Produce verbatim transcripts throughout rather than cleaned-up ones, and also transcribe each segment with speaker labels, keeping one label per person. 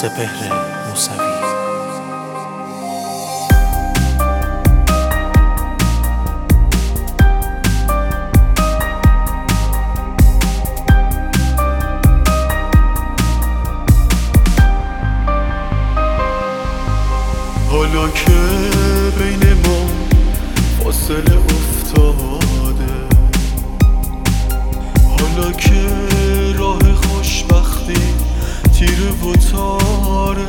Speaker 1: سپهر موسوی.
Speaker 2: حالا که بین ما فاصله افتاده، حالا که راه خوشبختی تیره و تاره،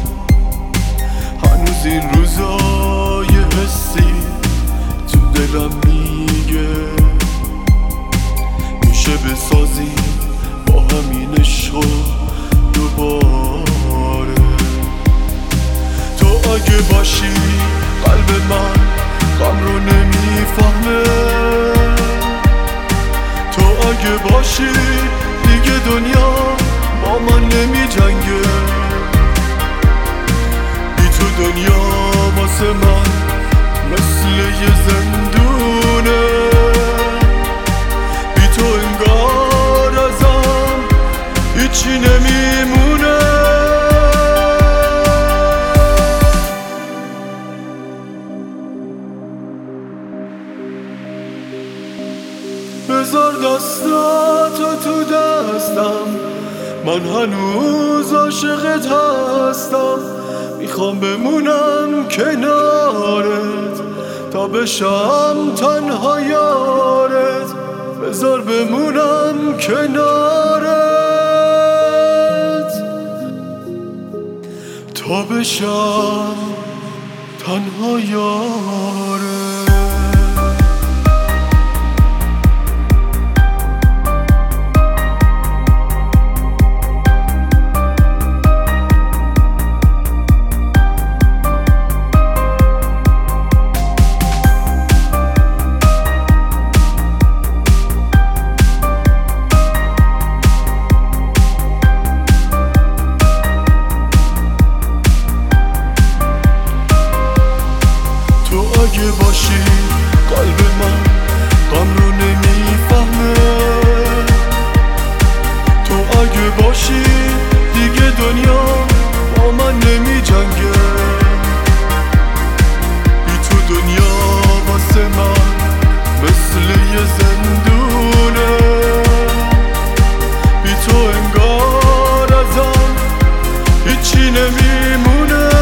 Speaker 2: هنوز این روزای حسی تو دلم میگه میشه بسازیم با همین عشق دوباره. تو اگه باشی قلب من غم رو نمیفهمه، تو اگه باشی دیگه دنیا با من نمی جنگه. بی تو دنیا واسه من مثل یه زندونه، بی تو انگار ازم هیچی نمیمونه. بذار دستاتو تو دستم، من هنوز عاشقت هستم. میخوام بمونم کنارت تا بشم تنها یارت. بذار بمونم کنارت تا بشم تنها یارت. اگه باشی قلب من غم رو نمیفهمه، تو اگه باشی دیگه دنیا با من نمی جنگه. بی تو دنیا واسه من مثل یه زندونه، بی تو انگار ازم هیچی نمیمونه.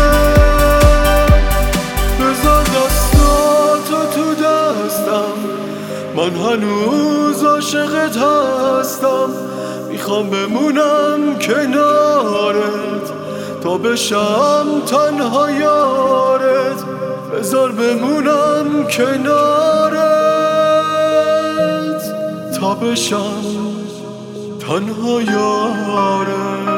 Speaker 2: من هنوز عاشقت هستم، میخوام بمونم کنارت تا بشم تنها یارت. بذار بمونم کنارت تا بشم تنها یارت.